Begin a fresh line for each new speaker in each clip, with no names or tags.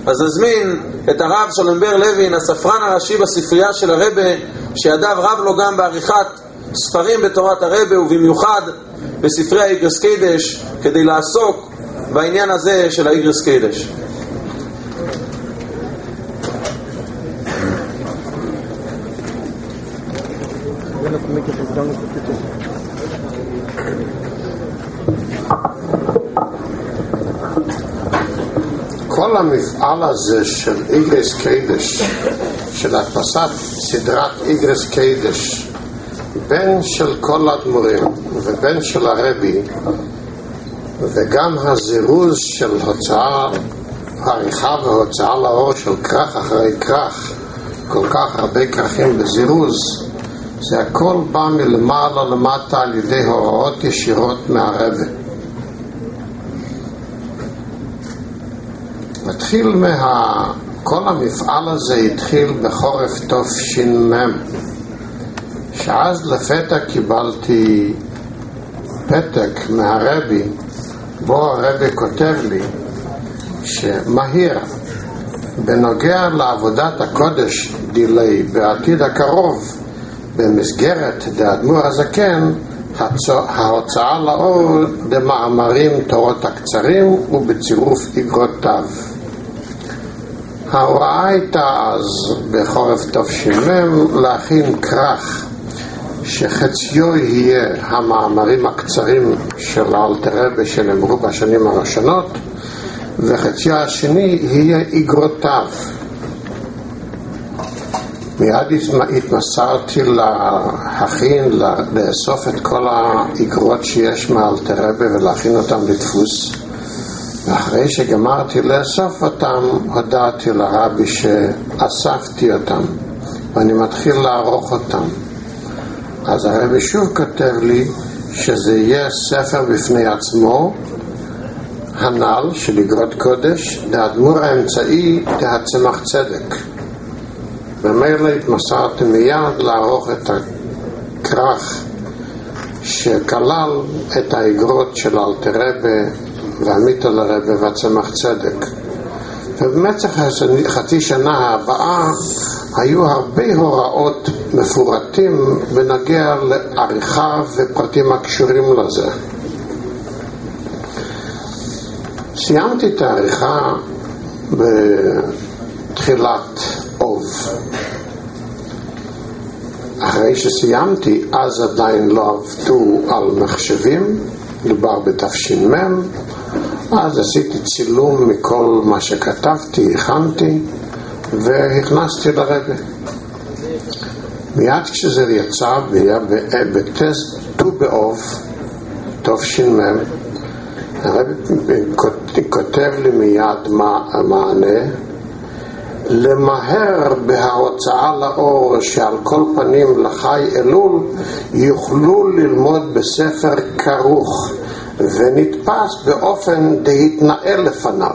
אז נזמין את הרב סולנבר לוין, הספרן הראשי בספרייה של הרבה, שידיו רב לו גם בעריכת ספרים בתורת הרבה, ובמיוחד בספרי האיגרס קיידש, כדי לעסוק בעניין הזה של האיגרס קיידש.
כל המפעל הזה של איגרס קיידש, של הדפסת סדרת איגרס קיידש, בין של כל האדמו"רים ובין של הרבי, וגם הזירוז של הוצאה, העריכה והוצאה לאור של כרך אחרי כרך, כל כך הרבה כרכים בזירוז, זה הכל בא מלמעלה למטה על ידי הוראות ישירות מהרבי. כל המפעל הזה התחיל בחורף תש"מ, שאז לפתע קיבלתי פתק מהרבי, בו הרבי כותב לי שמהיר בנוגע לעבודת הקודש דילי בעתיד הקרוב במסגרת דאדמו"ר הזקן, ההוצאה לאור דמאמרים תורות הקצרים ובצירוף איגרותיו. ההוראה הייתה אז בחורף תש"מ להכין כרך שחציו יהיה המאמרים הקצרים של האלטר רבי שנאמרו בשנים הראשונות, וחציו השני יהיה איגרותיו. מיד התמסרתי להכין, לאסוף את כל האיגרות שיש מהאלטר רבי ולהכין אותם לדפוס, ואחרי שגמרתי לאסוף אותם הודעתי לרבי שאספתי אותם ואני מתחיל לערוך אותם. אז הרבי שוב כותב לי שזה יהיה ספר בפני עצמו, הנ"ל של איגרות קודש, דאדמו"ר האמצעי דהצמח צדק. במילא התמסרתי מיד לערוך את הכרך שכלל את האיגרות של האלטר רבי והמיטל הרבי והצמח צדק. ובמשך חצי שנה הבאה היו הרבה הוראות מפורטים בנוגע לעריכה ופרטים הקשורים לזה. סיימתי את העריכה בתחילת אוב. אחרי שסיימתי, אז עדיין לא עבדו על מחשבים, מדובר בתש"מ, אז עשיתי צילום מכל מה שכתבתי, הכנתי והכנסתי לרבי. מיד כשזה יצא בטסט ט"ו באוב תש"מ, הרבי כותב לי מיד מענה, למהר בהוצאה לאור שעל כל פנים לחי אלול יוכלו ללמוד בספר כרוך ונתפס באופן להתנהל לפניו.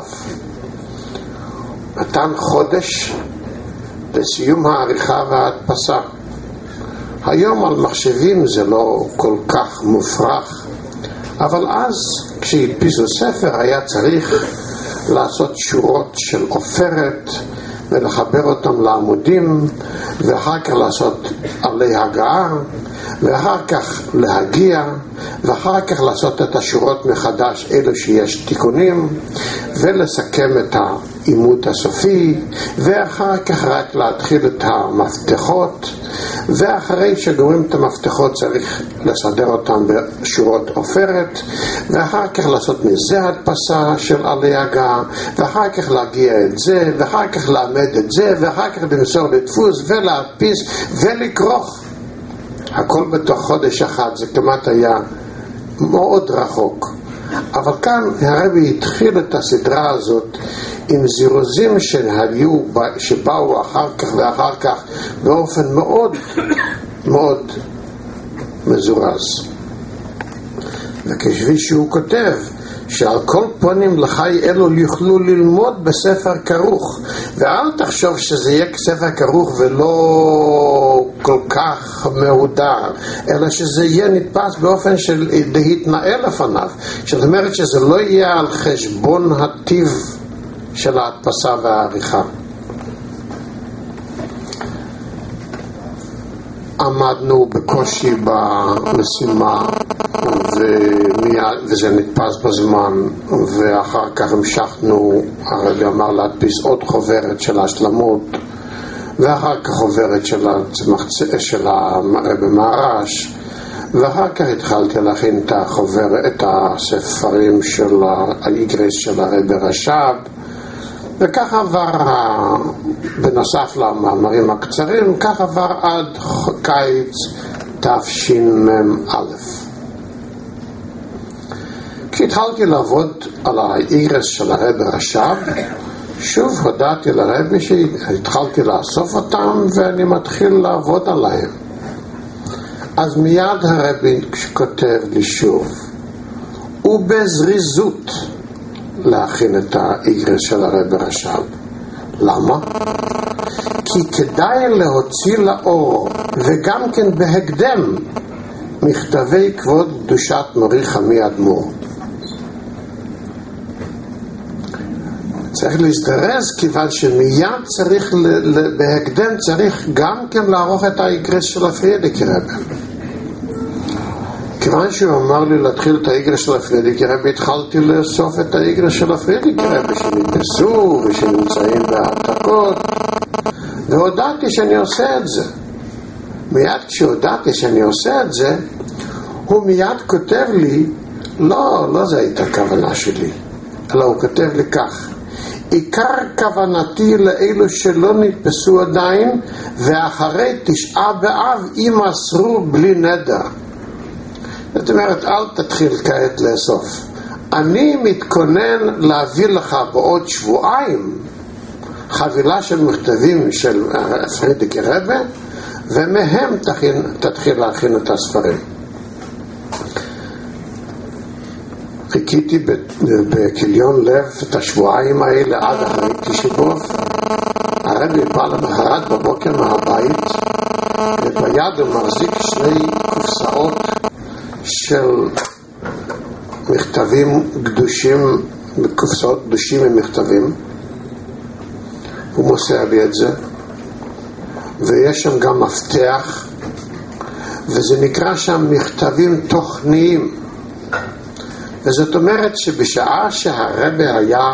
נתן חודש לסיום העריכה וההדפסה. היום על מחשבים זה לא כל כך מופרך, אבל אז כשהדפיסו ספר היה צריך לעשות שורות של עופרת ולחבר אותם לעמודים, ואחר כך לעשות עלי הגעה, ואחר כך להגיע, ואחר כך לעשות את השורות מחדש אלו שיש תיקונים, ולסכם את העימות הסופי, ואחר כך רק להתחיל את המפתחות, ואחרי שגומרים את המפתחות צריך לסדר אותם בשורות עופרת, ואחר כך לעשות מזה הדפסה של עלי הגעה, ואחר כך להגיע את זה, ואחר כך לעמד את זה, ואחר כך למסור לדפוס ולהדפיס ולכרוך. הכל בתוך חודש אחד, זה כמעט היה מאוד רחוק. אבל כאן הרבי התחיל את הסדרה הזאת עם זירוזים שבאו אחר כך ואחר כך באופן מאוד מאוד מזורז. וכפי שהוא כותב שעל כל פנים לחי אלו יוכלו ללמוד בספר כרוך, ואל תחשוב שזה יהיה ספר כרוך ולא כל כך מהודר, אלא שזה יהיה נתפס באופן של להתנהל לפניו, זאת אומרת שזה לא יהיה על חשבון הטיב של ההדפסה והעריכה. עמדנו בקושי במשימה וזה נתפס בזמן, ואחר כך המשכנו, הרבי אמר להדפיס עוד חוברת של ההשלמות, ואחר כך חוברת של הרבי מרש, ואחר כך התחלתי להכין את הספרים של האיגרס של הרבי רש"ב, וכך עבר, בנוסף למאמרים הקצרים, כך עבר עד קיץ תשמ"א. כשהתחלתי לעבוד על האיגרס של הרבי רש"ב, שוב הודעתי לרבי שהתחלתי לאסוף אותם ואני מתחיל לעבוד עליהם. אז מיד הרבי כותב לי שוב, ובזריזות להכין את האיגרס של הרבי רש"ב. למה? כי כדאי להוציא לאור וגם כן בהקדם מכתבי כבוד קדושת מורי חמי אדמו"ר. צריך להזדרז, כיוון שמיד צריך בהקדם צריך גם כן לערוך את האיגרס של הפרידיקי רבי. כיוון שהוא אמר לי להתחיל את האיגרס של הפרידיקי רבי, התחלתי לאסוף את האיגרס של הפרידיקי רבי שנתפסו ושנמצאים בהעתקות, והודעתי שאני עושה את זה. מיד כשהודעתי שאני עושה את זה, הוא מיד כותב לי, לא זה הייתה הכוונה שלי, אלא הוא כותב לי כך: עיקר כוונתי לאלו שלא נתפסו עדיין ואחרי 9 באב יימסרו בלי נדר. זאת אומרת, אל תתחיל כעת לאסוף. אני מתכונן להביא לך בעוד שבועיים חבילה של מכתבים של פרידיקי רבי, ומהם תתחיל להכין את הספרים. חיכיתי בכליון לב את השבועיים האלה עד אחרי תשבוף. הרבי בא למחרת בבוקר מהבית, וביד הוא מחזיק 2 קופסאות של מכתבים קדושים, קופסאות קדושים ממכתבים. הוא מוסר לי את זה, ויש שם גם מפתח, וזה נקרא שם מכתבים תוכניים. וזאת אומרת שבשעה שהרבי היה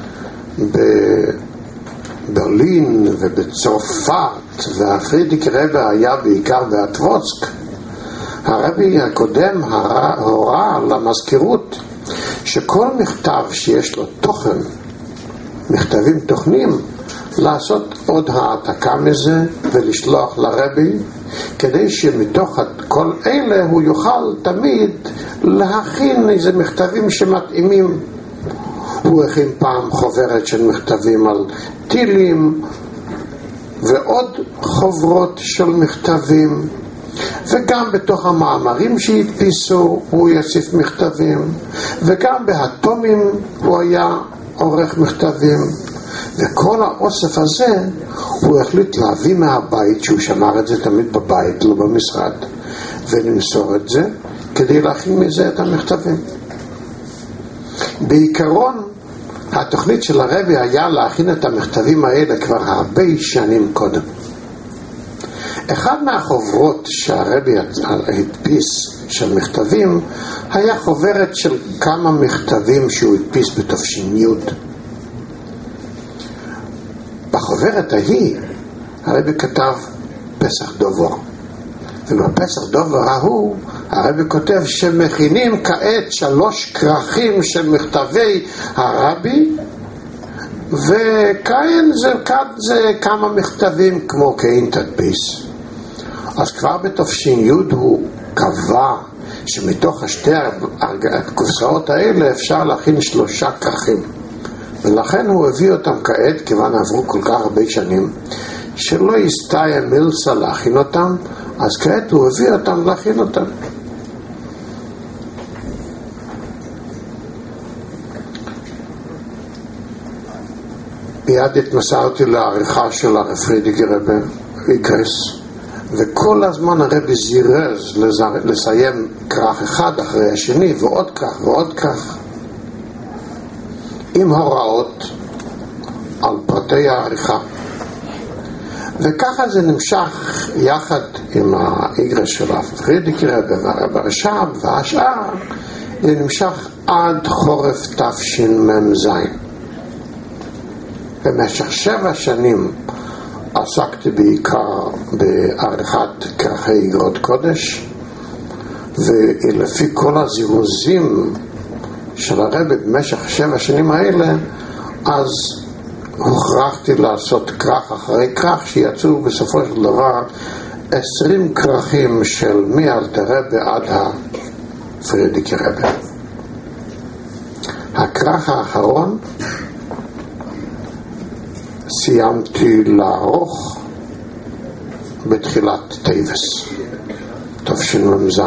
בברלין ובצרפת, והפרידיקי רבי היה בעיקר באטרוצק, הרבי הקודם הורה למזכירות שכל מכתב שיש לו תוכן, מכתבים תוכניים, לעשות עוד העתקה מזה ולשלוח לרבי, כדי שמתוך כל אלה הוא יוכל תמיד להכין איזה מכתבים שמתאימים. הוא הכין פעם חוברת של מכתבים על טילים ועוד חוברות של מכתבים, וגם בתוך המאמרים שהדפיסו הוא יוסיף מכתבים, וגם בהטומים הוא היה עורך מכתבים. וכל האוסף הזה הוא החליט להביא מהבית, שהוא שמר את זה תמיד בבית, לא במשרד, ולמסור את זה כדי להכין מזה את המכתבים. בעיקרון התוכנית של הרבי היה להכין את המכתבים האלה כבר הרבה שנים קודם. אחד מהחוברות שהרבי הדפיס של מכתבים היה חוברת של כמה מכתבים שהוא הדפיס בתש"י. בחוברת ההיא הרבי כתב פסח דובר, ובפסח דובר ההוא הרבי כותב שמכינים כעת 3 כרכים של מכתבי הרבי, וכאן זה כמה מכתבים כמו כאין תדפיס. אז כבר בתש"י הוא קבע שמתוך 2 הקופסאות האלה אפשר להכין 3 כרכים, ולכן הוא הביא אותם כעת, כיוון עברו כל כך הרבה שנים שלא יסתהיה מילסה להכין אותם, אז כעת הוא הביא אותם להכין אותם. מיד התמסרתי לעריכה של הפרידיקי רבי איגרס, וכל הזמן הרבי זירז לסיים כרך אחד אחרי השני, ועוד כך ועוד כך, עם הוראות על פרטי העריכה. וככה זה נמשך יחד עם האיגרס של הפרידיקי רבי והרב הרש"ב והשאר, זה נמשך עד חורף תשמ"ז. במשך 7 שנים עסקתי בעיקר בעריכת כרכי איגרות קודש, ולפי כל הזירוזים של הרבי במשך 7 שנים האלה, אז הוכרחתי לעשות כרך אחרי כרך, שיצאו בסופו של דבר 20 כרכים של מאלתר רבי עד הפרידיקי רבי. הכרך האחרון סיימתי לערוך בתחילת טייבס תשמ"ז.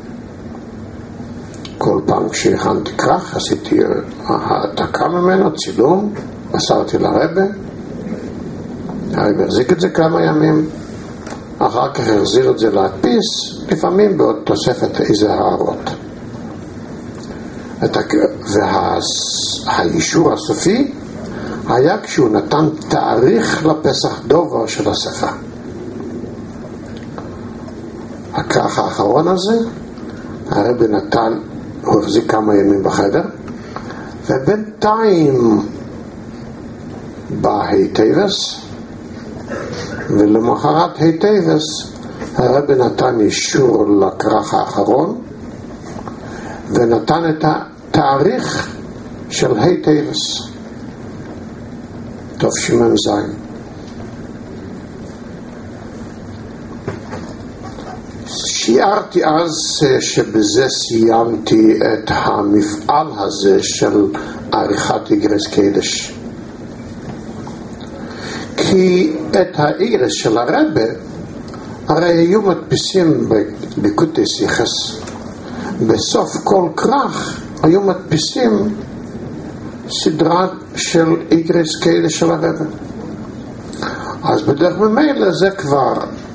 כל פעם כשהכנתי כרך עשיתי העתקה ממנו, צילום, מסרתי לרבי, הרבי החזיק את זה כמה ימים, אחר כך החזיר את זה להדפיס, לפעמים בעוד תוספת איזה הערות. והאישור הסופי היה כשהוא נתן תאריך לפסח דובר של הספר. הכרך האחרון הזה, הרבי נתן, הוא החזיק כמה ימים בחדר, ובינתיים בא היטייבס, ולמחרת היטייבס הרבי נתן אישור לכרך האחרון, ונתן את התאריך של היטייבס תשמ"ז. שיערתי אז שבזה סיימתי את המפעל הזה של עריכת איגרס קודש, כי את האיגרס של הרבי הרי היו מדפיסים בליקוטי סיכס, בסוף כל כרך היו מדפיסים סדרה של איגרס קודש של הרבי. אז בדרך ממילא זה כבר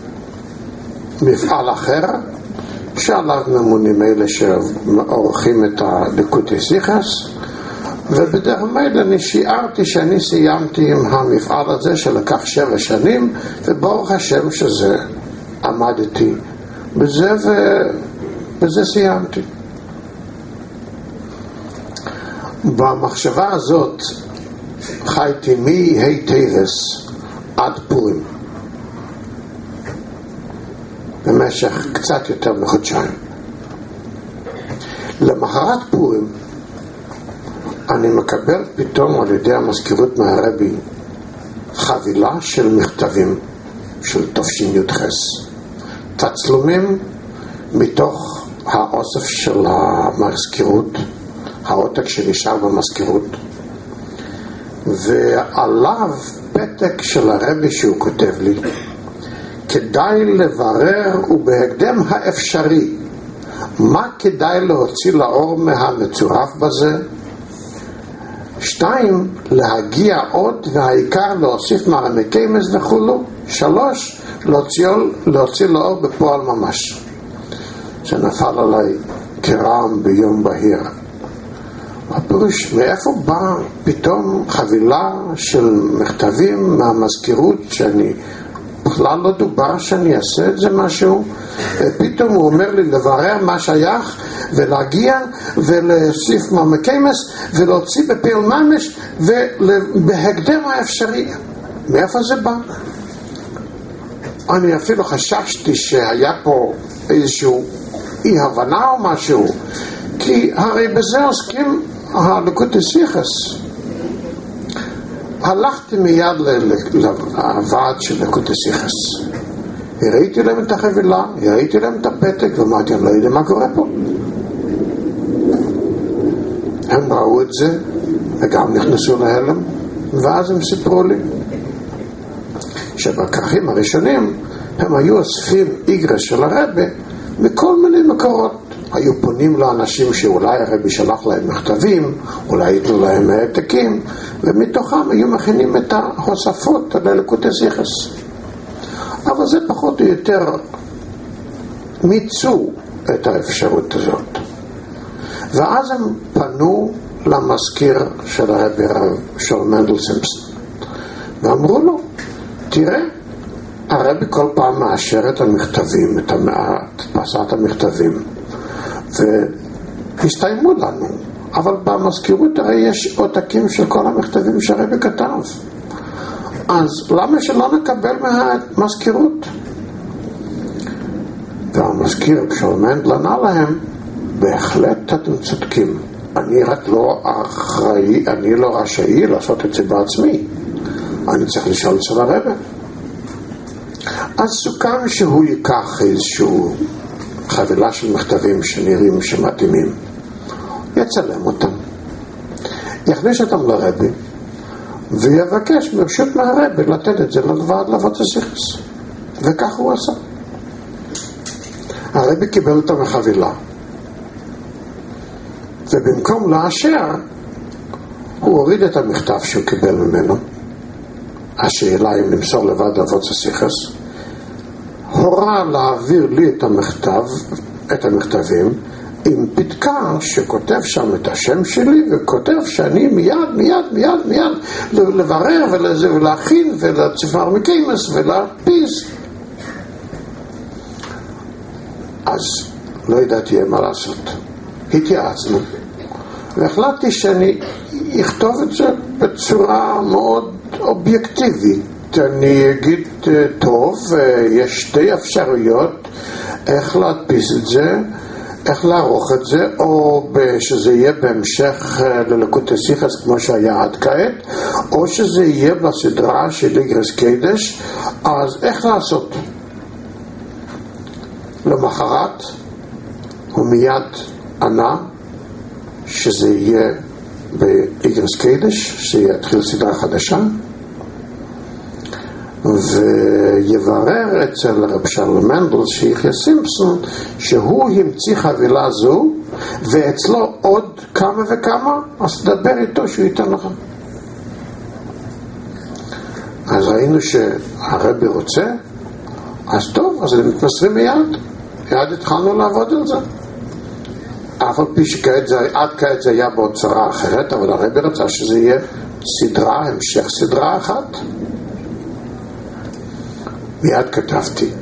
מפעל אחר שעליו ממונים אלה שעורכים את הליקוטי סיכס, ובדרך ממילא אני שיערתי שאני סיימתי עם המפעל הזה שלקח 7 שנים, וברוך השם שזה עמדתי בזה ובזה סיימתי. במחשבה הזאת חייתי מהיטייבס עד פורים במשך קצת יותר מחודשיים. למחרת פורים אני מקבל פתאום על ידי המזכירות מהרבי חבילה של מכתבים של תשי"ח, תצלומים מתוך האוסף של המזכירות, העותק שנשאר במזכירות, ועליו פתק של הרבי שהוא כותב לי: כדאי לברר ובהקדם האפשרי מה כדאי להוציא לאור מהמצורף בזה. 2, להגיע עוד, והעיקר להוסיף מעמקי מז וכולו. 3, להוציא לאור בפועל ממש. שנפל עליי כרעם ביום בהיר. הפירוש, מאיפה בא פתאום חבילה של מכתבים מהמזכירות שאני בכלל לא דובר שאני אעשה את זה משהו, פתאום הוא אומר לי לברר מה שייך ולהגיע ולהוסיף מעמקי-מס ולהוציא בפעיל ממש ובהקדם האפשרי. מאיפה זה בא? אני אפילו חששתי שהיה פה איזשהו אי הבנה או משהו, כי הרי בזה עוסקים הליקוטי סיכס. הלכתי מיד לוועד של ליקוטי סיכס, הראיתי להם את החבילה, הראיתי להם את הפתק, ואמרתי, אני לא יודע מה קורה פה. הם ראו את זה וגם נכנסו להלם, ואז הם סיפרו לי שבכרכים הראשונים הם היו אוספים איגרס של הרבי מכל מיני מקורות. היו פונים לאנשים שאולי הרבי שלח להם מכתבים, אולי ייתנו להם העתקים, ומתוכם היו מכינים את ההוספות לליקוטי סיכס. אבל זה פחות או יותר מיצו את האפשרות הזאת. ואז הם פנו למזכיר של הרבי של מנדל סימפסון, ואמרו לו, תראה, הרבי כל פעם מאשר את המכתבים, את הדפסת המכתבים, והסתיימו לנו, אבל במזכירות הרי יש עותקים של כל המכתבים שהרבי כתב. אז למה שלא נקבל מהמזכירות? והמזכיר כשעומד ענה להם, בהחלט אתם צודקים, אני רק לא אחראי, אני לא רשאי לעשות את זה בעצמי, אני צריך לשאול אצל הרבי. אז סוכם שהוא ייקח איזשהו חבילה של מכתבים שנראים שמתאימים, יצלם אותם, יכניס אותם לרבי ויבקש מרשות מהרבי לתת את זה לוועד לאבות הסיכס, וכך הוא עשה. הרבי קיבל אותה מחבילה, ובמקום לאשר הוא הוריד את המכתב שהוא קיבל ממנו, השאלה אם למסור לוועד לאבות הסיכס, הורה להעביר לי את המכתבים עם פתקה שכותב שם את השם שלי, וכותב שאני מיד לברר ולהכין ולצפר מקיימס ולהפיס. אז לא ידעתי מה לעשות, התייעצנו והחלטתי שאני אכתוב את זה בצורה מאוד אובייקטיבית. אני אגיד, טוב, יש שתי אפשרויות איך להדפיס את זה, איך לערוך את זה, או שזה יהיה בהמשך לליקוטי סיכס כמו שהיה עד כעת, או שזה יהיה בסדרה של איגרס קיידש. אז איך לעשות? למחרת הוא מיד ענה שזה יהיה באיגרס קיידש, שיתחיל סדרה חדשה, ויברר אצל רב שלום מנדל שיחיה סימפסון שהוא המציא חבילה זו, ואצלו עוד כמה וכמה, אז תדבר איתו שהוא ייתן לך. אז ראינו שהרבי רוצה, אז טוב, אז הם מתמסרים מיד התחלנו לעבוד על זה. אף על פי עד כעת זה היה בהוצרה אחרת, אבל הרבי רצה שזה יהיה סדרה, המשך סדרה אחת. מיד כתבתי,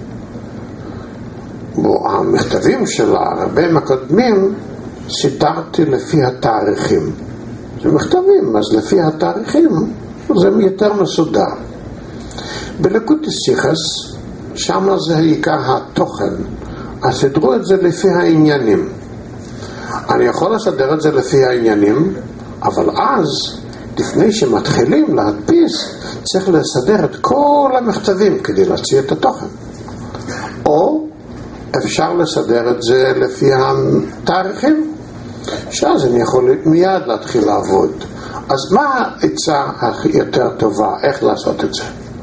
המכתבים של הרבים הקודמים סידרתי לפי התאריכים. זה מכתבים, אז לפי התאריכים זה יותר מסודר. בליקוטי סיכס, שם זה העיקר התוכן, אז סדרו את זה לפי העניינים. אני יכול לסדר את זה לפי העניינים, אבל אז לפני שמתחילים להדפיס צריך לסדר את כל המכתבים כדי להציע את התוכן, או אפשר לסדר את זה לפי התאריכים, שאז אני יכול מיד להתחיל לעבוד. אז מה העצה היותר טובה, איך לעשות את זה?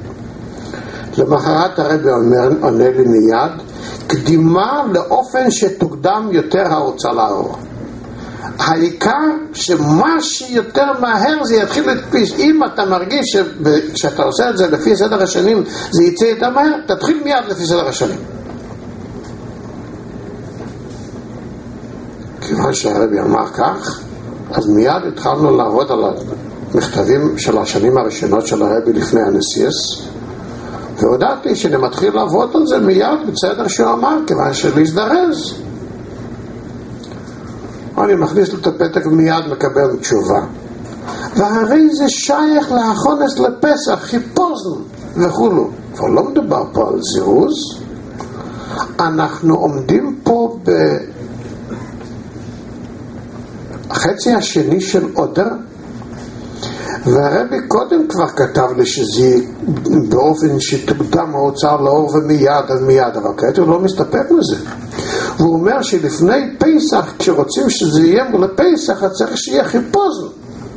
למחרת הרבי עונה לי מיד, קדימה לאופן שתוקדם יותר ההוצאה לאור. העיקר שמה שיותר מהר זה יתחיל להדפיס. אם אתה מרגיש שאתה עושה את זה לפי סדר השנים זה יצא יותר מהר, תתחיל מיד לפי סדר השנים. כיוון שהרבי אמר כך, אז מיד התחלנו לעבוד על המכתבים של השנים הראשונות של הרבי לפני הנשיאס, והודעתי שאני מתחיל לעבוד על זה מיד בסדר שהוא אמר, כיוון שלהזדרז. אני מכניס לו את הפתק ומיד מקבל תשובה. והרי זה שייך להכונס לפסח, חיפוזן וכולו. כבר לא מדובר פה על זירוז. אנחנו עומדים פה בחצי השני של עודר, והרבי קודם כבר כתב לי שזה באופן שתוקדם ההוצאה לאור ומיד, אבל כעת הוא לא מסתפק לזה. והוא אומר שלפני פסח, כשרוצים שזה יהיה מול פסח, צריך שיהיה חיפוזן.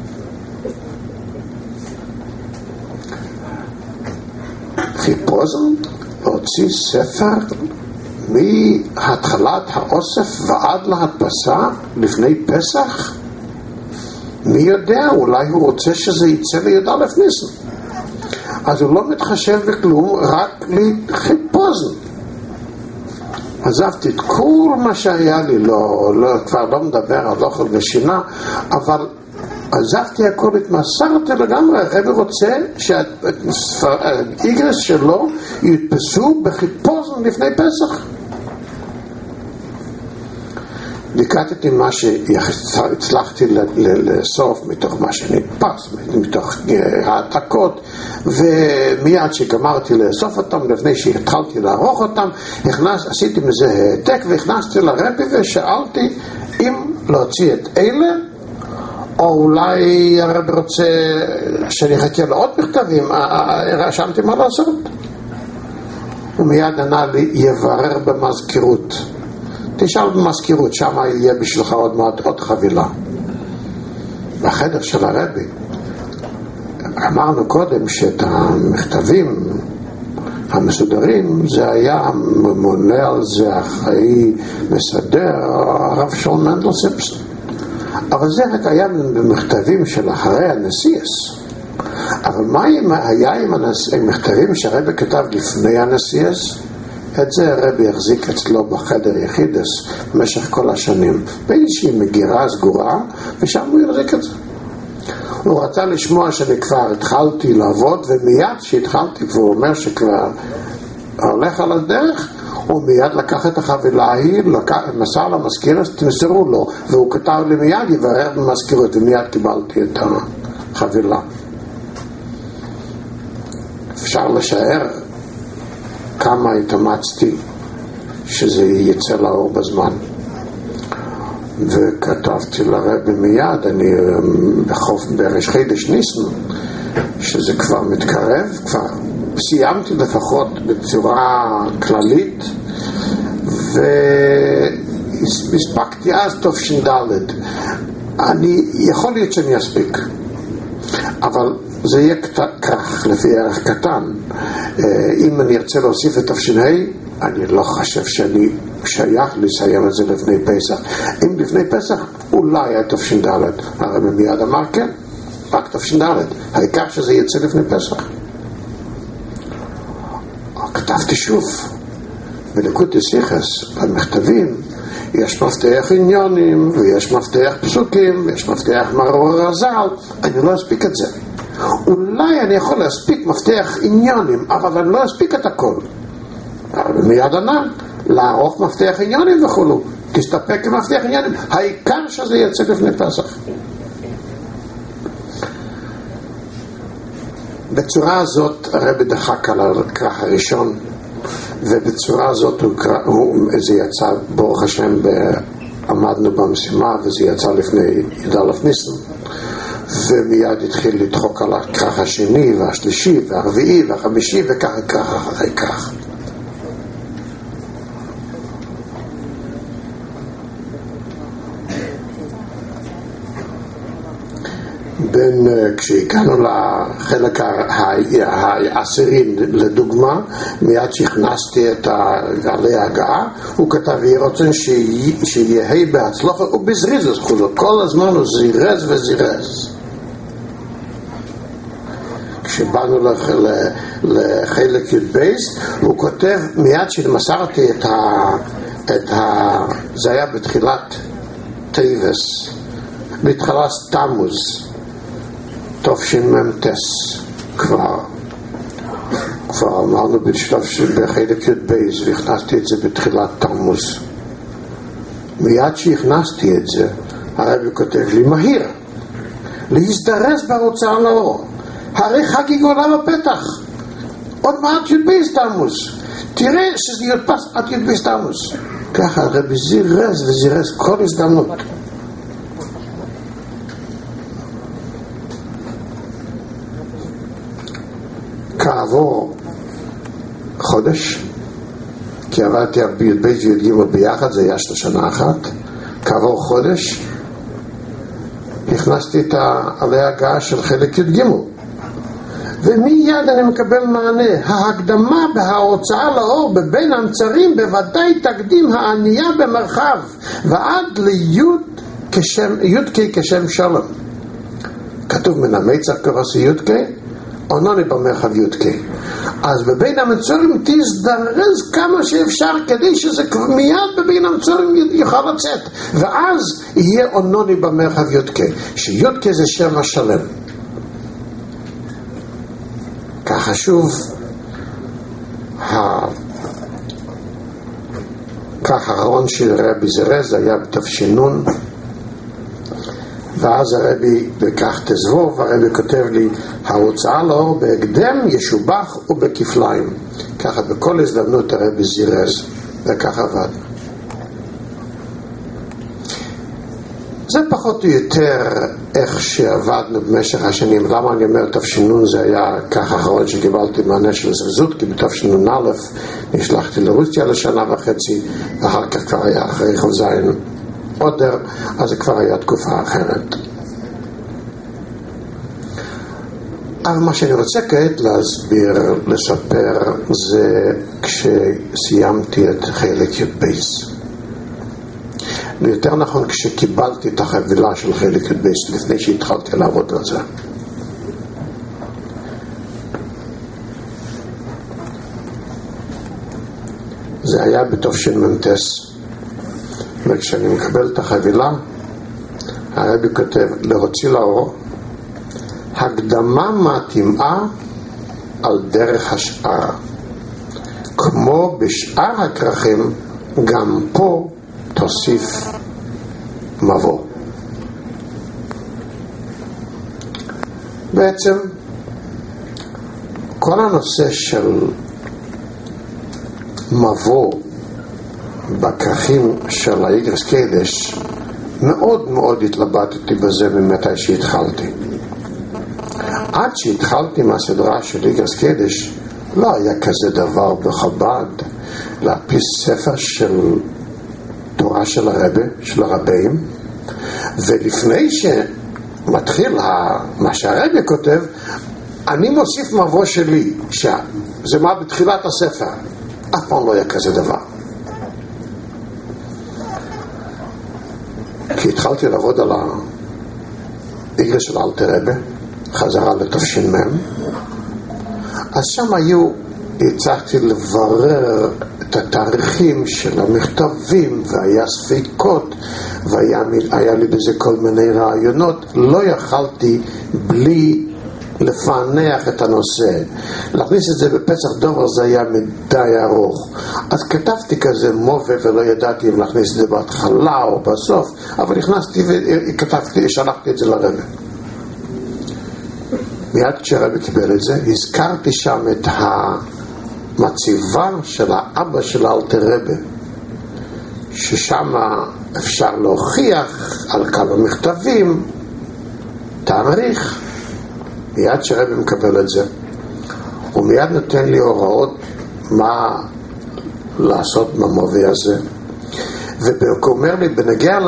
חיפוזן, להוציא ספר מהתחלת האוסף ועד להדפסה לפני פסח? מי יודע, אולי הוא רוצה שזה יצא לי"א ניסן. אז הוא לא מתחשב בכלום, רק לחיפוזן. עזבתי את כל מה שהיה לי, כבר לא מדבר על אוכל ושינה, אבל עזבתי הכל, התמסרתי לגמרי. הרב רוצה שהאיגרס שלו יתפסו בחיפושן לפני פסח. לקטתי מה שהצלחתי לאסוף מתוך מה שנתפס, מתוך העתקות, ומיד שגמרתי לאסוף אותם, לפני שהתחלתי לערוך אותם, עשיתי מזה העתק והכנסתי לרבי ושאלתי אם להוציא את אלה, או אולי הרבי רוצה שאני אחכה לעוד מכתבים. רשמתי מה לעשות. ומיד ענה לי, יברר במזכירות. תשאל במזכירות, שם יהיה בשבילך עוד חבילה. בחדר של הרבי אמרנו קודם שאת המכתבים המסודרים זה היה ממונה על זה, אחראי מסדר, הרב שאול מנדל סימפסון. אבל זה רק היה במכתבים של אחרי הנשיאס. אבל מה היה עם המכתבים שהרבי כתב לפני הנשיאס? את זה הרבי החזיק אצלו בחדר יחידס במשך כל השנים, באיזושהי מגירה סגורה, ושם הוא החזיק את זה. הוא רצה לשמוע שאני כבר התחלתי לעבוד, ומיד שהתחלתי, והוא אומר שכבר הולך על הדרך, הוא מיד לקח את החבילה ההיא, מסר למזכירות, תמסרו לו, והוא כתב לי מיד, יברר במזכירות, ומיד קיבלתי את החבילה. אפשר לשער כמה התאמצתי שזה יצא לאור בזמן. וכתבתי לרבי מיד, אני בחוף בראש חידש ניסן, שזה כבר מתקרב, כבר סיימתי לפחות בצורה כללית, והספקתי אז תש"ד. יכול להיות שאני אספיק, אבל זה יהיה כך לפי ערך קטן. אם אני ארצה להוסיף את תש"ה, אני לא חושב שאני שייך לסיים את זה לפני פסח. אם לפני פסח אולי היה תש"ד, הרבי מיד אמר כן, רק תש"ד, העיקר שזה יצא לפני פסח. כתבתי שוב בליקוטי סיכס במכתבים, יש מפתח עניונים ויש מפתח פסוקים ויש מפתח מרור רזל. אני לא אספיק את זה. אולי אני יכול להספיק מפתח עניונים, אבל אני לא אספיק את הכל. מיד ענה, לערוך מפתח עניונים וכולו, תסתפק עם מפתח עניונים, העיקר שזה יצא לפני פסח. בצורה הזאת הרבי דחק על הכרך הראשון, ובצורה הזאת זה יצא, ברוך השם, עמדנו במשימה, וזה יצא לפני י"א ניסן, ומיד התחיל לדחוק על הכרך השני והשלישי והרביעי והחמישי, וכך אחרי כך. כשהגענו לחלק העשירי לדוגמה, מיד שהכנסתי את גלי ההגעה, הוא כתב יהיה רוצן שיהיה בהצלחה ובזריז כולו, כל הזמן הוא זירז וזירז. כשבאנו לחלק י"בייס, הוא כותב מיד שמסרתי זה היה בתחילת טייבס, בתחילת תמוז תשמ"ס, כבר אמרנו בחלק י"בייס, והכנסתי את זה בתחילת תמוז. מיד שהכנסתי את זה, הרבי כותב לי מהיר להזדרז בהוצאה לאור, הרי חג גאולה בפתח, עוד מעט י"בייס תמוז, תראה שזה יודפס עד י"בייס תמוז. ככה הרבי זירז וזירז כל הזדמנות. כעבור חודש, כי עבדתי בי"ב וי"ג ביחד, זה היה שנה אחת, כעבור חודש הכנסתי את עלי הגעה של חלק י"ג, ומיד אני מקבל מענה. ההקדמה בהוצאה לאור בבין המצרים בוודאי תקדים הענייה במרחב ועד לי"ק כשם שלום. כתוב מן המיצר קורס י"ק, עונוני במרחב יודקי. אז בבין המצורים תזדרז כמה שאפשר כדי שזה מיד בבין המצורים יוכל לצאת, ואז יהיה עונוני במרחב יודקי, שיודקי זה שם השלם. ככה שוב ככה הרעיון של רבי זרז היה בתפשינון, ואז הרבי לקח תזבוב, והרבי כותב לי ההוצאה לאור בהקדם ישובח ובכפליים. ככה בכל הזדמנות הרבי זירז, וככה עבד. זה פחות או יותר איך שעבדנו במשך השנים. למה אני אומר תפשינון? זה היה ככה האחרון שקיבלתי מענה של זריזות, כי בתפשינון א' נשלחתי לרוסיה לשנה וחצי, ואחר כך כבר היה אחרי חוזיין עודר, אז זה כבר היה תקופה אחרת. אבל מה שאני רוצה כעת להסביר, לספר, זה כשסיימתי את חלק י"ב. יותר נכון כשקיבלתי את החבילה של חלק י"ב, לפני שהתחלתי לעבוד על זה. זה היה בתשמ"ט, וכשאני מקבל את החבילה, הרבי כותב להוציא לאור הקדמה מתאימה על דרך השאר. כמו בשאר הכרכים, גם פה תוסיף מבוא. בעצם כל הנושא של מבוא בכרכים של האיגרס קדש, מאוד מאוד התלבטתי בזה ממתי שהתחלתי. עד שהתחלתי מהסדרה של איגרס קדש, לא היה כזה דבר בחב"ד להפיס ספר של תורה של הרבה, של הרבים, ולפני שמתחיל מה שהרבה כותב, אני מוסיף מבוא שלי, שזה מה בתחילת הספר. אף פעם לא היה כזה דבר. כי התחלתי לעבוד על האיגרס של אלתר רבה, חזרה לתש"מ, אז שם הצלחתי לברר את התאריכים של המכתבים, והיה ספיקות, והיה לי בזה כל מיני רעיונות. לא יכלתי בלי לפענח את הנושא. להכניס את זה בפסח דובר זה היה מדי ארוך, אז כתבתי כזה מובה ולא ידעתי אם להכניס את זה בהתחלה או בסוף, אבל נכנסתי וכתבתי, שלחתי את זה לרבי. מיד כשהרבי קיבל את זה, הזכרתי שם את המצבה של האבא של אלתר רבה, ששם אפשר להוכיח על כמה מכתבים תאריך. מיד שהרבי מקבל את זה, הוא מיד נותן לי הוראות מה לעשות במובי הזה, והוא אומר לי, בנגיע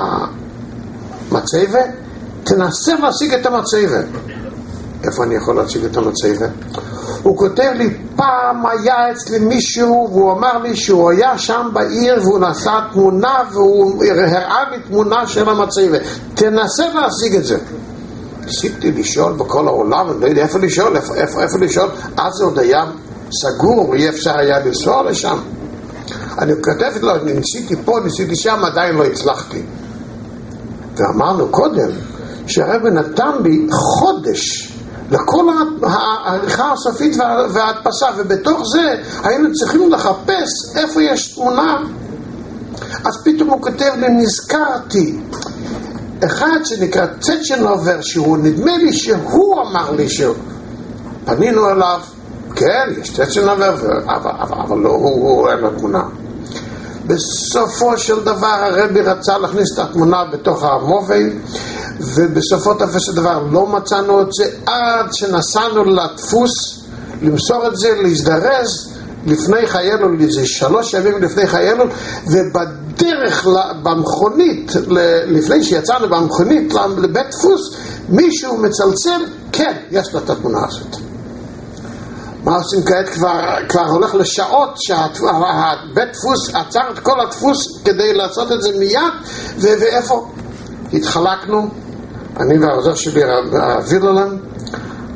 למצבה, תנסה להשיג את המצבה. איפה אני יכול להשיג את המצבה? הוא כותב לי, פעם היה אצלי מישהו, והוא אמר לי שהוא היה שם בעיר, והוא נשא תמונה, והוא הראה לי תמונה של המצבה. תנסה להשיג את זה. ניסיתי לשאול בכל העולם, אני לא יודע איפה לשאול, איפה לשאול, אז זה עוד היה סגור, אי אפשר היה לנסוע לשם. אני כתבתי לו, ניסיתי פה, ניסיתי שם, עדיין לא הצלחתי. ואמרנו קודם, שהרבי נתן לי חודש לכל העריכה הסופית וההדפסה, ובתוך זה היינו צריכים לחפש איפה יש תמונה. אז פתאום הוא כותב לי, נזכרתי, אחד שנקרא צ'צ'נובר, שהוא נדמה לי שהוא אמר לי שהוא, פנינו אליו, כן, יש צ'צ'נובר, אבל לא, הוא אין לו תמונה. בסופו של דבר הרבי רצה להכניס את התמונה בתוך המובי, ובסופו של דבר לא מצאנו את זה, עד שנסענו לדפוס למסור את זה, להזדרז לפני חיינו, זה 3 ימים לפני חיינו, ובדרך במכונית, לפני שיצאנו במכונית לבית דפוס, מישהו מצלצל, כן, יש לה את התמונה הזאת. מה עושים כעת? כבר הולך לשעות שהבית דפוס עצר את כל הדפוס כדי לעשות את זה מיד, ואיפה? התחלקנו, אני והעוזר שלי, ויללן,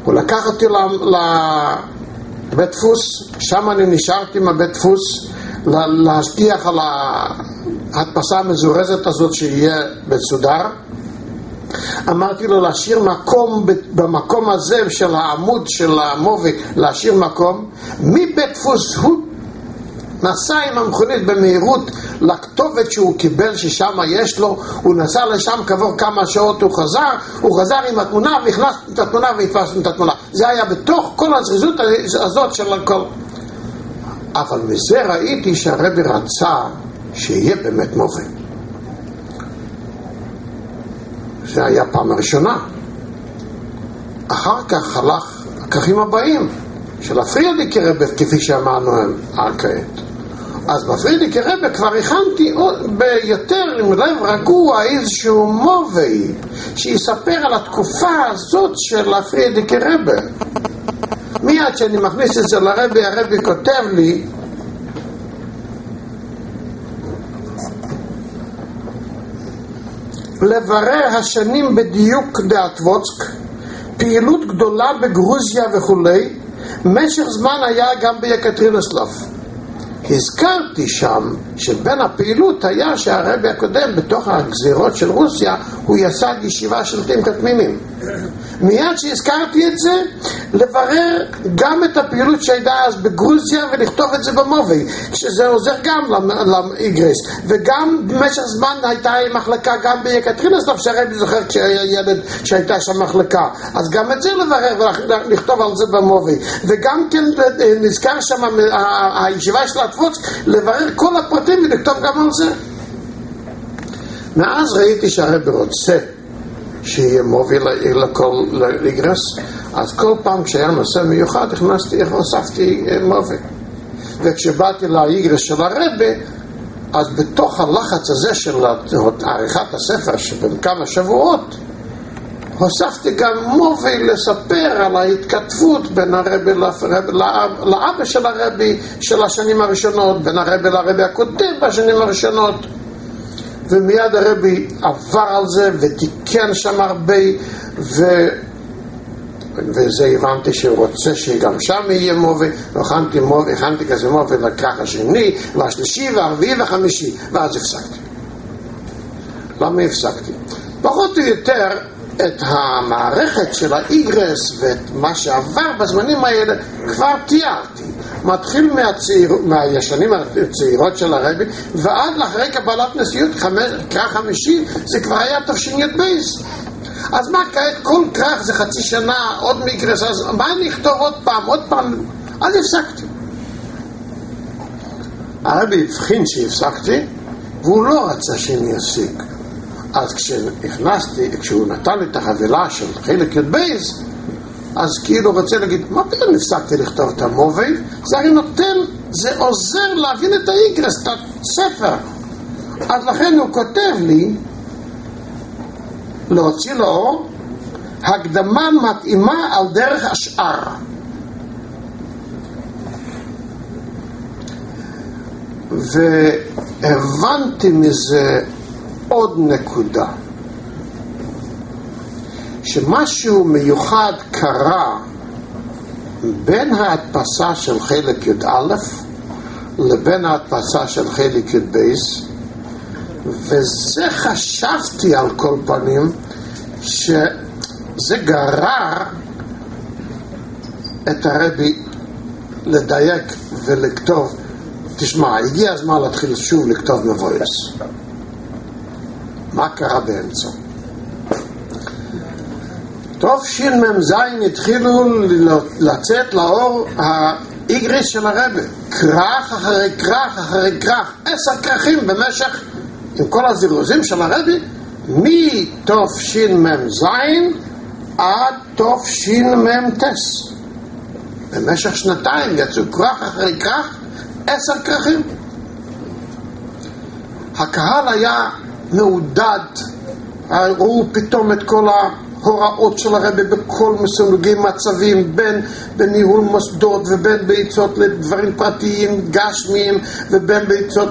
הוא לקח אותי לבית דפוס, שם אני נשארתי עם הבית דפוס להשגיח על ההדפסה המזורזת הזאת שיהיה בסודר. אמרתי לו להשאיר מקום במקום הזה של העמוד של המובי, להשאיר מקום. מבית דפוס הוא נסע עם המכונית במהירות לכתובת שהוא קיבל ששם יש לו, הוא נסע לשם כעבור כמה שעות, הוא חזר עם התמונה והכנס את התמונה והתפסנו את התמונה. זה היה בתוך כל הזריזות הזאת של הכל. אבל מזה ראיתי שהרבי רצה שיהיה באמת מובי. זה היה פעם הראשונה. אחר כך הלך הכרכים הבאים של הפרידיקי רבי, כפי שאמרנו הם כעת. אז בפרידיקי רבי כבר הכנתי ביותר עם לב רגוע איזשהו מובי שיספר על התקופה הזאת של הפרידיקי רבי. מיד שאני מכניס את זה לרבי, הרבי כותב לי לברר השנים בדיוק דאטבוצק, פעילות גדולה בגרוזיה וכולי, משך זמן היה גם ביקטרינסלב. הזכרתי שם שבין הפעילות היה שהרבי הקודם בתוך הגזירות של רוסיה הוא יסד ישיבה של תמכת תמימים. מיד שהזכרתי את זה, לברר גם את הפעילות שהייתה אז בגרוזיה ולכתוב את זה במובי, שזה עוזר גם לאיגרס. וגם במשך זמן הייתה מחלקה גם ביקטרינסלב, שהרבי זוכר כשהיה ילד שהייתה שם מחלקה, אז גם את זה לברר ולכתוב על זה במובי. וגם כן נזכר שם הישיבה של הטבוצק, לברר כל הפרטים ולכתוב גם על זה. מאז ראיתי שהרבי רוצה שיהיה מוביל לכל איגרס, אז כל פעם כשהיה נושא מיוחד הוספתי מוביל. וכשבאתי לאיגרס של הרבי, אז בתוך הלחץ הזה של עריכת הספר שבין כמה שבועות, הוספתי גם מוביל לספר על ההתכתבות בין הרבי לאבא של הרבי של השנים הראשונות, בין הרבי לרבי הקודם בשנים הראשונות. ומיד הרבי עבר על זה ותיקן שם הרבה, וזה הבנתי שהוא רוצה שגם שם יהיה מובי. הכנתי כזה מובי לכך השני והשלישי והרביעי והחמישי, ואז הפסקתי. למה הפסקתי? פחות או יותר את המערכת של האיגרס ואת מה שעבר בזמנים האלה כבר תיארתי. מתחיל מהישנים הצעירות של הרבי ועד לאחרי קבלת נשיאות כרך חמישי, זה כבר היה תש"י בייס. אז מה כעת? כל כרך זה חצי שנה, עוד מאיגרס, אז מה אני אכתוב עוד פעם? אז הפסקתי. הרבי הבחין שהפסקתי והוא לא רצה שאני אפסיק. אז כשהוא נתן לי את החבילה של חלק י' בייס, אז כאילו רוצה להגיד, מה פתאום הפסקתי לכתוב את המובי? זה הרי נותן, זה עוזר להבין את האיגרס, את הספר. אז לכן הוא כותב לי להוציא לאור הקדמה מתאימה על דרך השאר. והבנתי מזה עוד נקודה, שמשהו מיוחד קרה בין ההדפסה של חלק י"א לבין ההדפסה של חלק י"ב, וזה חשבתי על כל פנים שזה גרר את הרבי לדייק ולכתוב. תשמע, הגיע הזמן להתחיל שוב לכתוב מבויס. מה קרה באמצע? טוב, ש"מ"ז התחילו לצאת לאור האיגרס של הרבי, כרך אחרי כרך אחרי כרך, 10 כרכים במשך, עם כל הזירוזים של הרבי, מתש"מ"ז עד תש"מ"ט. במשך שנתיים יצאו כרך אחרי כרך, 10 כרכים. הקהל היה מעודד, ראו פתאום את כל הוראות של הרבי בכל מסוגי מצבים, בין בניהול מוסדות ובין בעיצות לדברים פרטיים גשמיים ובין בעיצות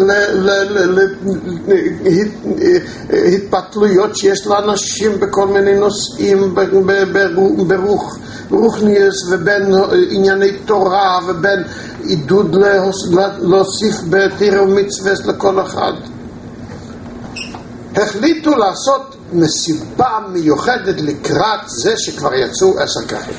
להתפתלויות שיש לאנשים בכל מיני נושאים ברוחניאס, ובין ענייני תורה ובין עידוד להוסיף בתורה ומצוות לכל אחד. החליטו לעשות מסיבה מיוחדת לקראת זה שכבר יצאו 10 כרכים.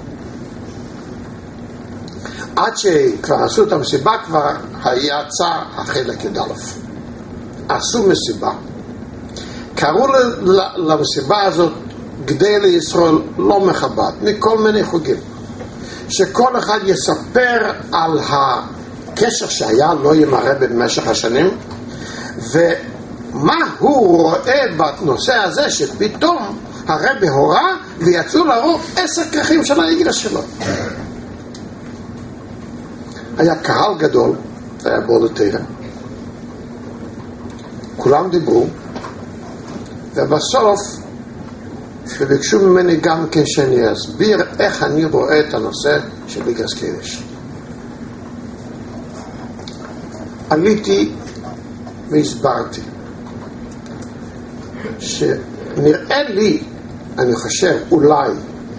עד שכבר עשו את המסיבה כבר יצא החלק י"א. עשו מסיבה, קראו למסיבה הזאת גדולי ישראל לא מכבד, מכל מיני חוגים, שכל אחד יספר על הקשר שהיה לו עם הרבי במשך השנים, ומה הוא רואה בנושא הזה שפתאום הרבי הורה ויצאו להראות 10 כרכים של האיגרא שלו. היה קהל גדול, היה בולטרה, כולם דיברו, ובסוף וביקשו ממני גם כן שאני אסביר איך אני רואה את הנושא של איגרא קודש. עליתי והסברתי שנראה לי, אני חושב אולי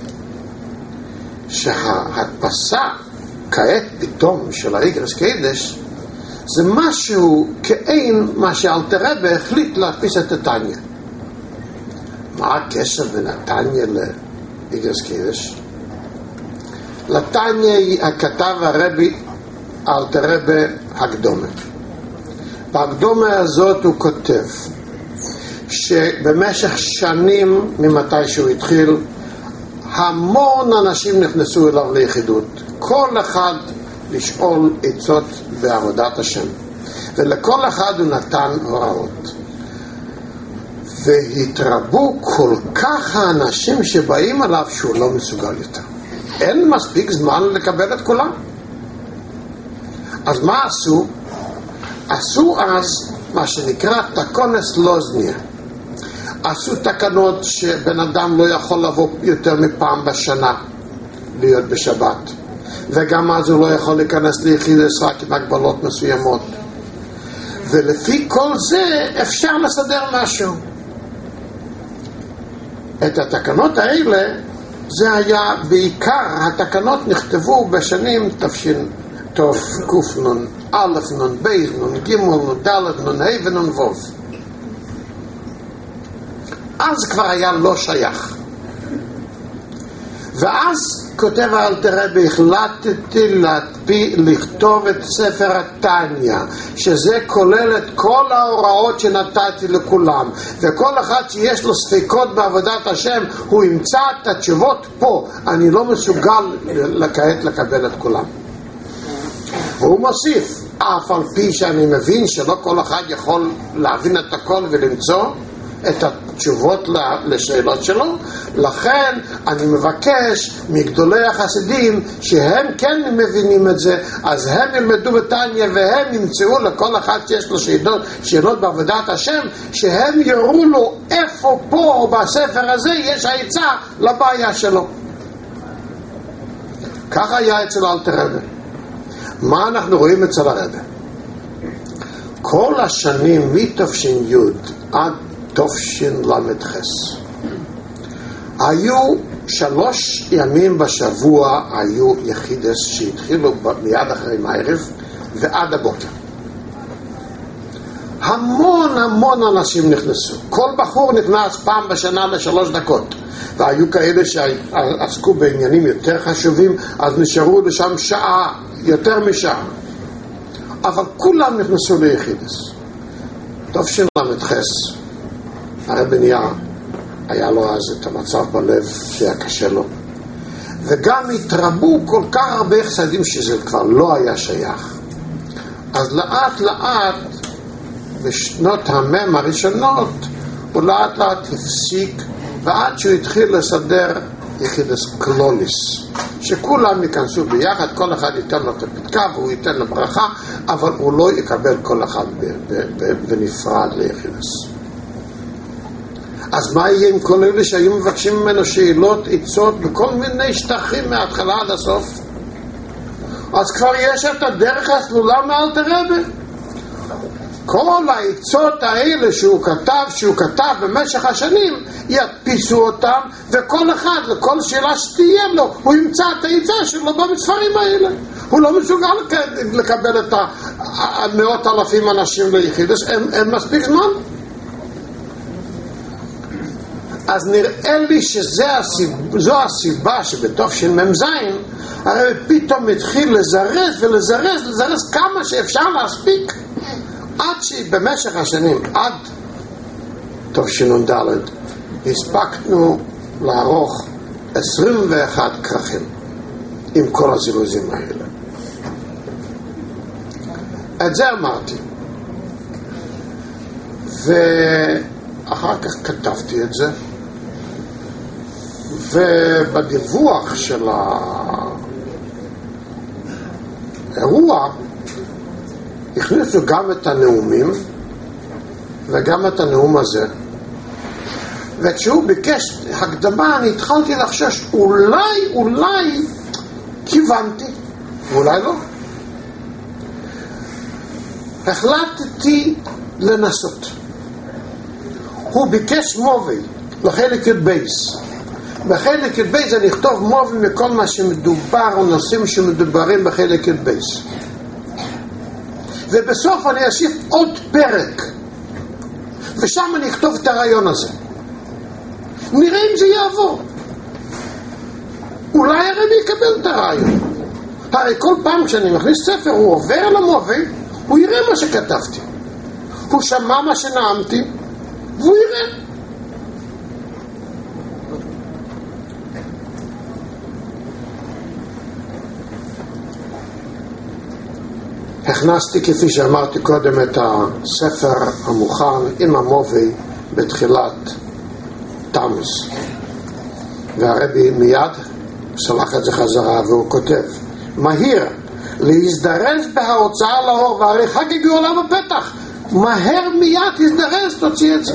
שההדפסה כעת פתאום של האיגרא קודש זה משהו כאין מה שאלתר רבי החליט להדפיס את התניא. מה הקשר בין התניא לאיגרא קודש? לתניא הכתב הרבי אלתר רבי הקדומה. בהקדומה הזאת הוא כותב שבמשך שנים ממתי שהוא התחיל המון אנשים נכנסו אליו ליחידות, כל אחד לשאול עצות בעבודת השם, ולכל אחד הוא נתן הוראות, והתרבו כל כך האנשים שבאים עליו שהוא לא מסוגל יותר, אין מספיק זמן לקבל את כולם. אז מה עשו? עשו אז מה שנקרא תקונס לוזניה. עשו תקנות שבן אדם לא יכול לבוא יותר מפעם בשנה להיות בשבת, וגם אז הוא לא יכול להיכנס ליחידס רק עם הגבלות מסוימות, ולפי כל זה אפשר לסדר משהו. את התקנות האלה, זה היה בעיקר, התקנות נכתבו בשנים תפשין תוף קופנון א' נון ב' נון ג' נון ד' נון ה' ונון ו'. אז כבר היה לא שייך. ואז כותב אלתר רבי, החלטתי לכתוב את ספר התניא, שזה כולל את כל ההוראות שנתתי לכולם, וכל אחד שיש לו ספקות בעבודת השם הוא ימצא את התשובות פה. אני לא מסוגל כעת לקבל את כולם. והוא מוסיף, אף על פי שאני מבין שלא כל אחד יכול להבין את הכל ולמצוא את התשובות לשאלות שלו, לכן אני מבקש מגדולי החסידים שהם כן מבינים את זה, אז הם ילמדו בתניא והם ימצאו לכל אחד שיש לו שאלות בעבודת השם, שהם יראו לו איפה פה בספר הזה יש העצה לבעיה שלו. ככה היה אצל אלתר רבי. מה אנחנו רואים אצל הרבי? כל השנים מתש"י עד תשל"ח היו 3 ימים בשבוע, היו יחידס שהתחילו מיד אחרי מערב ועד הבוקר. המון אנשים נכנסו, כל בחור נכנס פעם בשנה ל3 דקות, והיו כאלה שעסקו בעניינים יותר חשובים אז נשארו לשם שעה, יותר משעה, אבל כולם נכנסו ליחידס. תשל"ח הרבי היה לו אז את המצב בלב שהיה קשה לו, וגם התרבו כל כך הרבה חסידים שזה כבר לא היה שייך. אז לאט לאט בשנות המאה הראשונות הוא לאט לאט הפסיק, ועד שהוא התחיל לסדר יחידס קלוליס, שכולם ייכנסו ביחד, כל אחד ייתן לו את הפתקה והוא ייתן לו ברכה, אבל הוא לא יקבל כל אחד בנפרד ליחידס. אז מה יהיה עם כל אלה שהיו מבקשים ממנו שאלות, עצות, בכל מיני שטחים מההתחלה עד הסוף? אז כבר יש את הדרך הסלולה מאלתר רבי. כל העצות האלה שהוא כתב במשך השנים, ידפיסו אותם, וכל אחד, לכל שאלה שתהיה לו, הוא ימצא את העצה שלו בספרים האלה. הוא לא מסוגל לקבל את מאות אלפים אנשים ליחידות, הם מספיק זמן. אז נראה לי שזו הסיבה שבתוך של ממזין, הרי פתאום התחיל לזרז כמה שאפשר להספיק, עד שבמשך השנים, עד תשנ"ד, הספקנו לערוך 21 כרכים עם כל הזירוזים האלה. את זה אמרתי, ואחר כך כתבתי את זה, ובדיווח של האירוע הכניסו גם את הנאומים וגם את הנאום הזה, וכשהוא ביקש הקדמה אני התחלתי לחשש, אולי כיוונתי, ואולי לא. החלטתי לנסות. הוא ביקש מובי לחלק י' בייס. בחלק י' בייס אני אכתוב מובי מכל מה שמדובר או נושאים שמדוברים בחלק י' בייס, ובסוף אני אשאיר עוד פרק ושם אני אכתוב את הרעיון הזה. נראה אם זה יעבור, אולי הרבי יקבל את הרעיון. הרי כל פעם כשאני מכניס ספר הוא עובר למובי, הוא יראה מה שכתבתי, הוא שמע מה שנאמתי והוא יראה. הכנסתי כפי שאמרתי קודם את הספר המוכן עם המובי בתחילת תמוז, והרבי מיד שלח את זה חזרה והוא כותב מהיר להזדרז בהוצאה לאור והרי חג הגאולה בפתח, מהר מיד תזדרז תוציא את זה.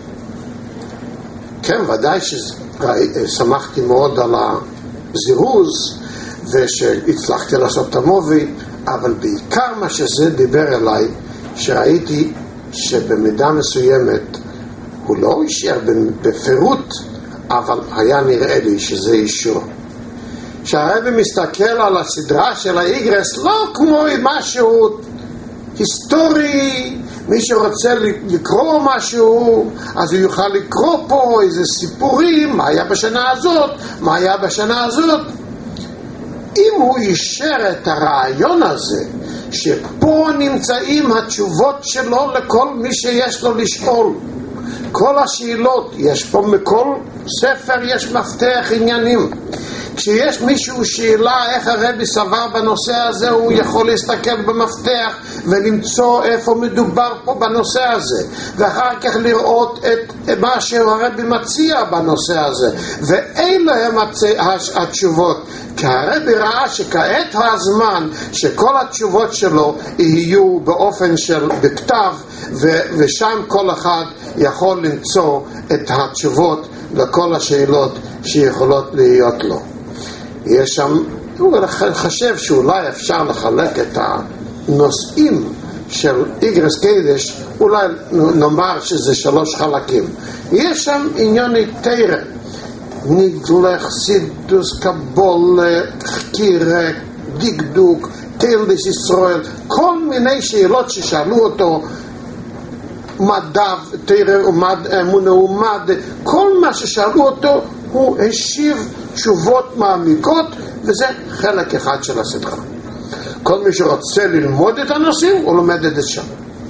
כן, ודאי ששמחתי מאוד על הזירוז ושהצלחתי לעשות את המובי, אבל בעיקר מה שזה דיבר אליי, שראיתי שבמידה מסוימת הוא לא יישאר בפירוט, אבל היה נראה לי שזה אישור. שהרבי מסתכל על הסדרה של האיגרס לא כמו משהו היסטורי, מי שרוצה לקרוא משהו אז הוא יוכל לקרוא פה איזה סיפורים, מה היה בשנה הזאת, מה היה בשנה הזאת. אם הוא יישר את הרעיון הזה שפה נמצאים התשובות שלו לכל מי שיש לו לשאול, כל השאלות, יש פה מכל ספר יש מפתח עניינים. כשיש מישהו שאלה איך הרבי סבר בנושא הזה, הוא יכול להסתכל במפתח ולמצוא איפה מדובר פה בנושא הזה, ואחר כך לראות את מה שהרבי מציע בנושא הזה, ואלה הם התשובות. כי הרבי ראה שכעת הזמן שכל התשובות שלו יהיו באופן של בכתב, ושם כל אחד יכול למצוא את התשובות לכל השאלות שיכולות להיות לו. יש שם, הוא חשב שאולי אפשר לחלק את הנושאים של איגרס קדש, אולי נאמר שזה 3 חלקים. יש שם ענייני תורה, ניגלך, סידוס, קבול, חקירה, דקדוק, תלדס ישראל, כל מיני שאלות ששאלו אותו, מדע, תורה אמונה ומד, כל מה ששאלו אותו הוא השיב תשובות מעמיקות, וזה חלק אחד של הסדרה. כל מי שרוצה ללמוד את הנושאים הוא לומד את זה שם.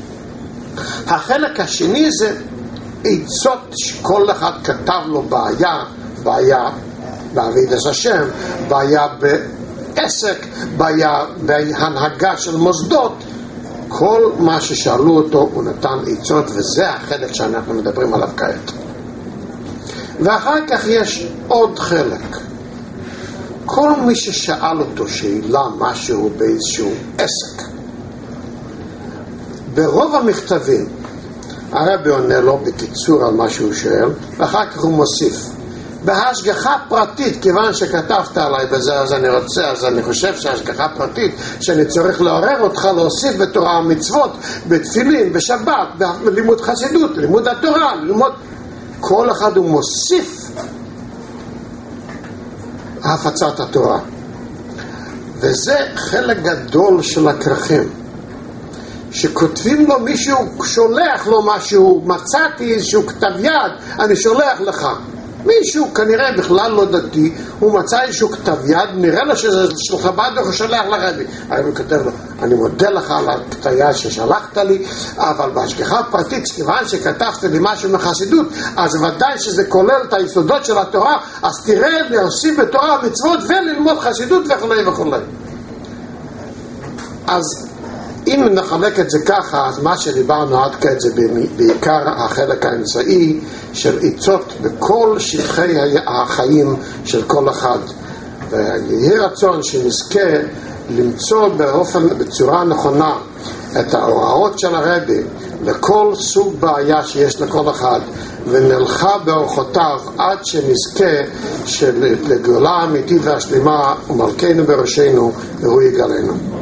החלק השני זה עצות שכל אחד כתב לו בעיה בעבודת השם, בעיה בעסק, בעיה בהנהגה של מוסדות. כל מה ששאלו אותו הוא נתן עצות, וזה החלק שאנחנו מדברים עליו כעת. ואחר כך יש עוד חלק. כל מי ששאל אותו שאלה משהו באיזשהו עסק, ברוב המכתבים הרב עונה לו בקיצור על מה שהוא שואל, ואחר כך הוא מוסיף. בהשגחה פרטית, כיוון שכתבת עליי בזה, אז אני חושב שהשגחה פרטית, שאני צריך לעורר אותך להוסיף בתורה המצוות, בתפילין, בשבת, בלימוד חסידות, לימוד התורה, לימוד... כל אחד הוא מוסיף הפצת התורה. וזה חלק גדול של הכרכים. שכותבים לו מישהו, שולח לו משהו, מצאתי איזשהו כתב יד, אני שולח לך. מישהו כנראה בכלל לא דתי, הוא מצא איזשהו כתב יד, נראה לו שזה של חב"ד, הוא שולח לרבי. הרבי כותב לו, אני מודה לך על הכתב יד ששלחת לי, אבל בהשגחה פרטית, כיוון שכתבת לי משהו מחסידות, אז ודאי שזה כולל את היסודות של התורה, אז תראה להוסיף בתורה המצוות וללמוד חסידות וכו' וכו'. אז אם נחלק את זה ככה, אז מה שדיברנו עד כעת זה בעיקר החלק האמצעי של עיצות בכל שטחי החיים של כל אחד. ויהי רצון שנזכה למצוא בצורה נכונה את ההוראות של הרבי לכל סוג בעיה שיש לכל אחד, ונלכה באורחותיו עד שנזכה לגאולה האמיתית והשלימה, ומלכנו בראשנו והוא יגאלנו.